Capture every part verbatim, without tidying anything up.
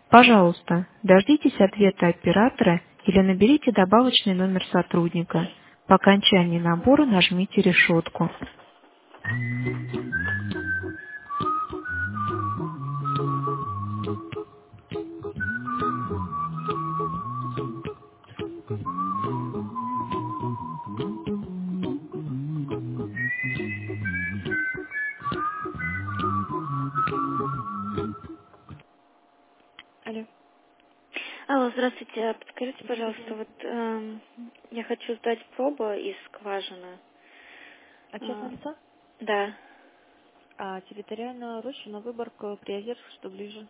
Пожалуйста, дождитесь ответа оператора или наберите добавочный номер сотрудника. По окончании набора нажмите решетку. Алло. Алло, здравствуйте. А Подскажите, пожалуйста, Здравствуйте. вот эм, я хочу сдать пробу из скважины. От А, частного лица? да. А территориальная роща на Выборг, Приозерск, что ближе?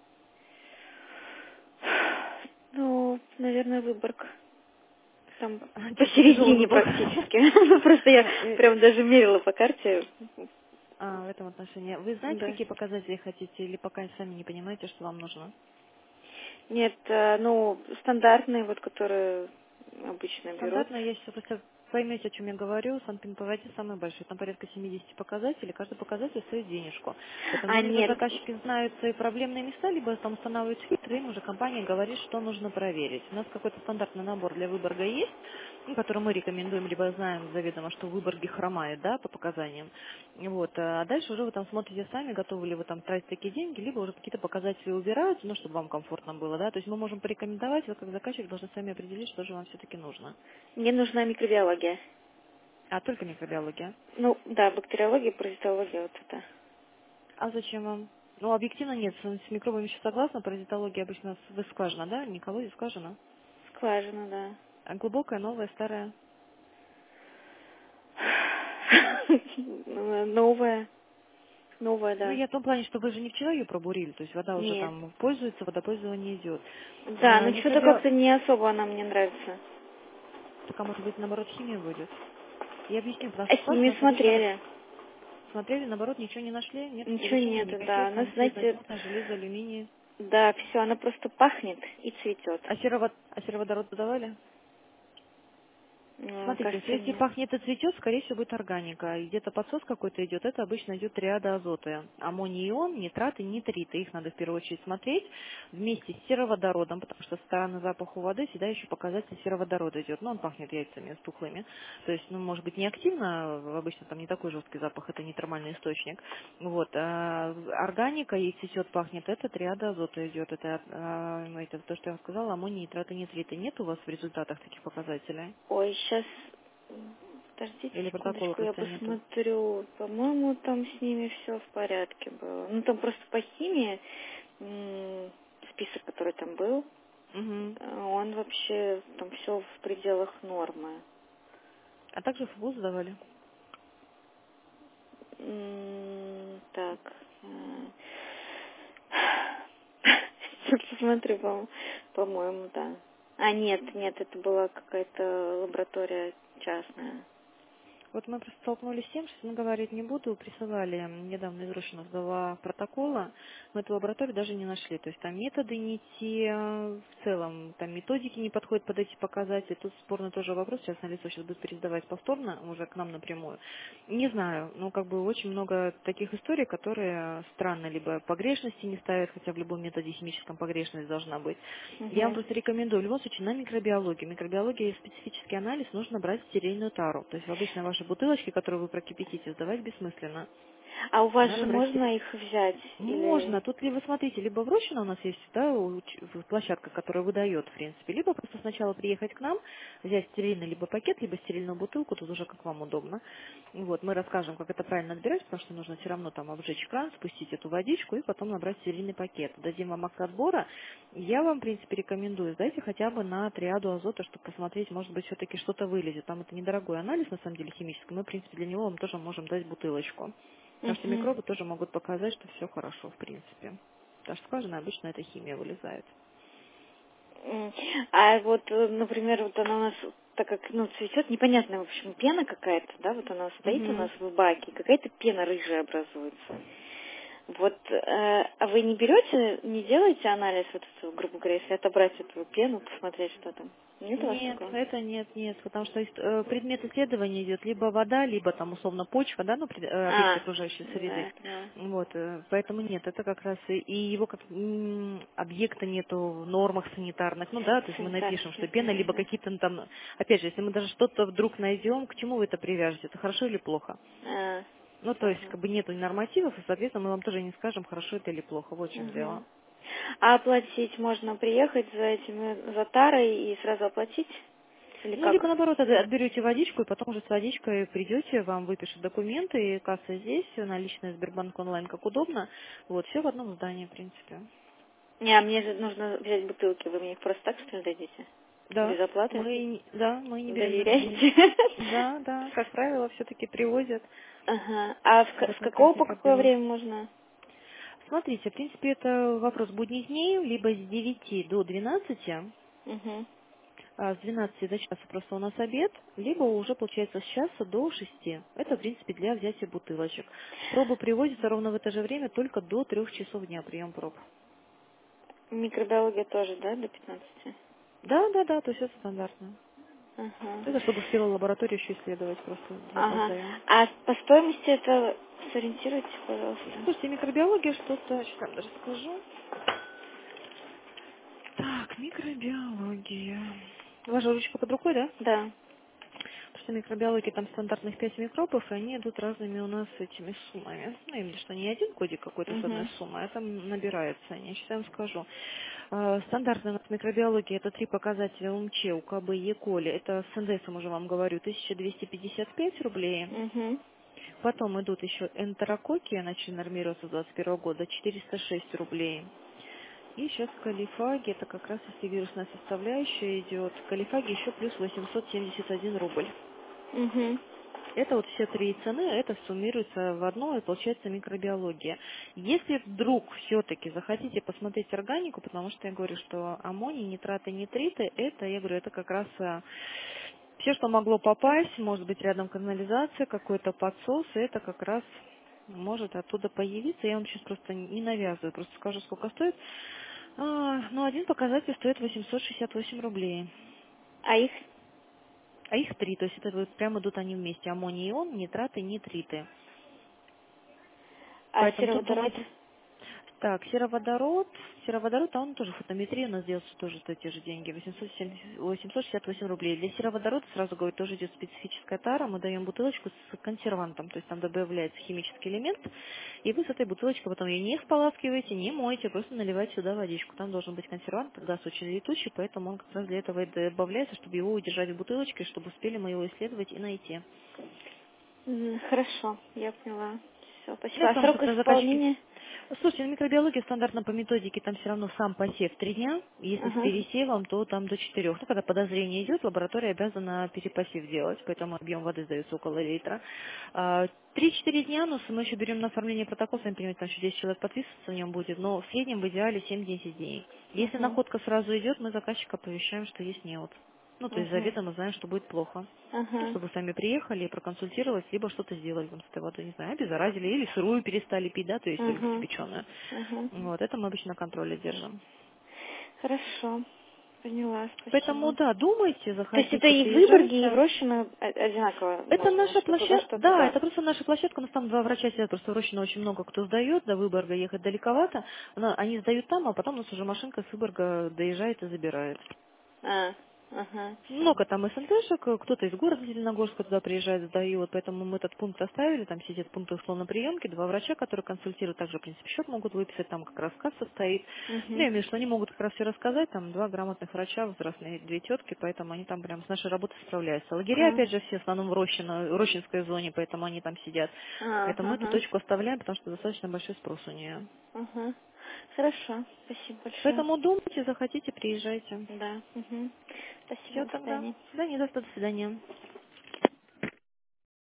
Ну, наверное, Выборг. Там Что-то тяжелый посередине выбор. практически. Ну, просто я Ну, э, прям даже мерила по карте. а, в этом отношении. Вы знаете, Да. какие показатели хотите, или пока сами не понимаете, что вам нужно? Нет, э, ну, стандартные, вот, которые обычно берут. Стандартно, если вы поймете, о чем я говорю, сам ПВТ самый большой, там порядка семьдесят показателей, каждый показатель стоит денежку. Поэтому А, здесь либо нет. заказчики знают свои проблемные места, либо там устанавливают фильтры, им уже компания говорит, что нужно проверить. У нас какой-то стандартный набор для Выборга есть, ну, который мы рекомендуем, либо знаем заведомо, что в Выборге хромает, да, по показаниям. Вот. А дальше уже вы там смотрите сами, готовы ли вы там тратить такие деньги, либо уже какие-то показатели убираются, ну, чтобы вам комфортно было, да. То есть мы можем порекомендовать, вы как заказчик должны сами определить, что же вам все-таки нужно. Мне нужна микробиология. А только микробиология. Ну, да, бактериология, паразитология, вот это. А зачем вам? Ну, объективно нет, с, с микробами еще согласна, паразитология обычно с- вы скважина, да? Не колодец, скважина. Скважина, да. А глубокая, новая, старая. Новая. Новая, Ну, да. я в том плане, что вы же не вчера ее пробурили, то есть вода уже Нет. там пользуется, водопользование идет. Да, А, но что-то микробио... как-то не особо она мне нравится. Так, а может быть, наоборот, химия будет? Я объясню, потому А что скважина, химию у нас обычно смотрели. смотрели, наоборот, ничего не нашли, нет Ничего увлечений нету, да. никаких, Она, там все знаете, изотопное, железо, алюминий. да, все, она просто пахнет и цветет. А, серовод... а сероводород подавали? Ну, Смотрите, кажется, если нет. пахнет и цветет, скорее всего, будет органика. И где-то подсос какой-то идет, это обычно идет триада азота. Аммоний ион, нитраты, нитриты. Их надо в первую очередь смотреть вместе с сероводородом, потому что странный запах у воды всегда еще показатель сероводорода идет. Но он пахнет яйцами стухлыми. То есть, ну, может быть, не активно, обычно там не такой жесткий запах, это нейтральный источник. Вот. А органика, и цветет, пахнет, это триада азота идет. Это, а, это то, что я вам сказала, аммоний, нитраты, нитриты. Нет у вас в результатах таких показателей? Ой, сейчас... Подождите Или протокола секундочку, я просто нету? посмотрю. По-моему, там с ними все в порядке было. Ну, там просто по химии м, список, который там был, Угу. э, он вообще там все в пределах нормы. А также в ВУЗ сдавали? М, Так. э, Сейчас посмотрю, по- по-моему, да. А, нет, нет, это была какая-то лаборатория частная. Вот мы просто столкнулись с тем, что, ну, говорить не буду, присылали недавно из Рощино два протокола, мы эту лабораторию даже не нашли. То есть там методы не те, в целом там методики не подходят под эти показатели. Тут спорный тоже вопрос, сейчас на лицо сейчас будет пересдавать повторно, уже к нам напрямую. Не знаю, ну как бы очень много таких историй, которые странно, либо погрешности не ставят, хотя в любом методе химическом погрешность должна быть. Я вам Угу. просто рекомендую в любом случае на микробиологию. Микробиология и специфический анализ нужно брать стерильную тару. То есть в обычной вашей бутылочке, которую вы прокипятите, сдавать бессмысленно. А у вас же Надо брать стерильную. можно их взять? Можно. Или... Тут ли вы смотрите, либо в Рощино у нас есть, да, уч- в- площадка, которая выдает, в принципе, либо просто сначала приехать к нам, взять стерильный либо пакет, либо стерильную бутылку, тут уже как вам удобно. Вот, мы расскажем, как это правильно отбирать, потому что нужно все равно там обжечь кран, спустить эту водичку и потом набрать стерильный пакет. Дадим вам акт отбора. Я вам, в принципе, рекомендую, сдайте хотя бы на триаду азота, чтобы посмотреть, может быть, все-таки что-то вылезет. Там это недорогой анализ, на самом деле, химический. Мы, в принципе, для него вам тоже можем дать бутылочку. Потому что Угу. микробы тоже могут показать, что все хорошо, в принципе. Потому что скважина обычно эта химия вылезает. М. А вот, э, например, вот она у нас, так как, ну, цветет, непонятная, в общем, пена какая-то, да, вот она стоит у нас Угу. в баке, какая-то пена рыжая образуется. Вот, э, а вы не берете, не делаете анализ, вот, эту, грубо говоря, если отобрать эту пену, посмотреть, что там? Нет у вас Нет, такого? это нет, нет, потому что э, предмет исследования идет либо вода, либо там условно почва, да, ну, пред- э, объект А, окружающей да, среды. я поняла. Вот, э, поэтому нет, это как раз и, и его как м, объекта нету в нормах санитарных, ну да, то есть мы напишем, что Санитарских, пена, либо угу. какие-то ну, там, опять же, если мы даже что-то вдруг найдем, к чему вы это привяжете, это хорошо или плохо? А, Ну, то есть, ага. как бы нету нормативов, и, соответственно, мы вам тоже не скажем, хорошо это или плохо, вот в чем Угу. дело. А оплатить можно приехать за этими, за тарой и сразу оплатить? Или Ну, либо как? наоборот, от- отберете водичку, и потом уже с водичкой придете, вам выпишут документы, и касса здесь, наличная Сбербанк онлайн, как удобно. Вот, все в одном здании, в принципе. Не, а мне же нужно взять бутылки, вы мне их просто так, что ли, дадите? Да, Без оплаты? мы, да, мы не берем наличные. Доверяете? Да, да, как правило, все-таки привозят Ага. А в ка- с какого бутылками по какое микробиологии. время можно? Смотрите, в принципе, это вопрос будних дней, либо с девяти до двенадцати, Угу. а с двенадцати до часа просто у нас обед, либо уже, получается, с часа до шести. Это, в принципе, для взятия бутылочек. Пробы привозятся ровно в это же время, только до трех часов дня прием проб. Микробиология тоже, да, до пятнадцати? Да, да, да, то есть это стандартно. Ага. Это чтобы успела лабораторию еще исследовать, просто Ага. запоздаем. А по стоимости это сориентируйте, пожалуйста. Слушайте, микробиология что-то, сейчас вам даже скажу. Так, микробиология. Ваша ручка под рукой, да? Да. Потому что микробиологии там стандартных пять микробов, и они идут разными у нас этими суммами. Ну, именно что не один кодик какой-то с одной Угу. суммой, а там набираются они. Сейчас я вам скажу. А, Стандартная у нас микробиология — это три показателя УМЧ, УКБ, ЕКОЛИ. Это с НДСом уже вам говорю, тысяча двести пятьдесят пять рублей. Угу. Потом идут еще энтерококки, начали нормироваться с двадцать первого года, четыреста шесть рублей. И сейчас калифаги, это как раз если вирусная составляющая идет, калифаги еще плюс восемьсот семьдесят один рубль. Угу. Это вот все три цены, это суммируется в одно, и получается микробиология. Если вдруг все-таки захотите посмотреть органику, потому что я говорю, что аммоний, нитраты, нитриты, это, я говорю, это как раз все, что могло попасть, может быть рядом канализация, какой-то подсос, и это как раз может оттуда появиться. Я вам сейчас просто не навязываю, просто скажу, сколько стоит. А, ну, один показатель стоит восемьсот шестьдесят восемь рублей. А их? А их три, то есть это вот прямо идут они вместе. Аммоний, ион, нитраты, нитриты. А Поэтому тут сероводород? думайте. Так, сероводород. Сероводород, а он тоже фотометрия у нас делается тоже за те же деньги. восемьсот семьдесят восемьсот шестьдесят восемь рублей. Для сероводорода, сразу говорю, тоже идет специфическая тара. Мы даем бутылочку с консервантом, то есть там добавляется химический элемент. И вы с этой бутылочкой потом ее не споласкиваете, не моете, просто наливаете сюда водичку. Там должен быть консервант, газ очень летучий, поэтому он как раз для этого и добавляется, чтобы его удержать в бутылочке, чтобы успели мы его исследовать и найти. М, Хорошо, я поняла. Все, Ну, спасибо. А потому что срок это заказчики. исполнения? Слушайте, на микробиологии стандартно по методике там все равно сам посев три дня. Если с Ага. пересевом, то там до четырех. Ну, когда подозрение идет, лаборатория обязана перепосев делать, поэтому объем воды сдается около литра. А, три-четыре дня, но мы еще берем на оформление протокола, сами понимаете, там еще десять человек подписываться в нем будет, но в среднем в идеале семь-десять дней. Если Угу. находка сразу идет, мы заказчика оповещаем, что есть неуд. Ну, то есть Угу. заведомо знаем, что будет плохо. Ну, Ага. чтобы сами приехали и проконсультировались, либо что-то сделали там с этой водой, не знаю, обеззаразили, или сырую перестали пить, да, то есть только Ага. кипяченую. Ага. Вот, это мы обычно на контроле держим. Хорошо. Поняла, Поэтому, спасибо. да, думайте, То есть это заходите, и в Выборге, и в приезжайте. Рощино о- одинаково Это можно, наша что туда, площадка, что да, туда. это просто наша площадка, у нас там два врача сидят, просто в Рощино очень много кто сдает, до Выборга ехать далековато, Она- они сдают там, а потом у нас уже машинка с Выборга доезжает и забирает. А, ага, все. Много там СНТшек, кто-то из города Зеленогорска туда приезжает, сдает, поэтому мы этот пункт оставили, там сидят пункты условно приемки, два врача, которые консультируют, также, в принципе, счет могут выписать, там как раз касса стоит. Ну, я Угу. имею в виду, что они могут как раз все рассказать, там два грамотных врача, возрастные две тетки, поэтому они там прям с нашей работой справляются. Лагеря, А, опять же, все в основном в Рощино, Рощинской зоне, поэтому они там сидят. а, Поэтому мы эту ага, точку оставляем, потому что достаточно большой спрос у нее. ага. Хорошо, спасибо большое. Поэтому думайте, захотите, приезжайте. Да, угу. Спасибо, Все до тогда. свидания. Да, не до свидания.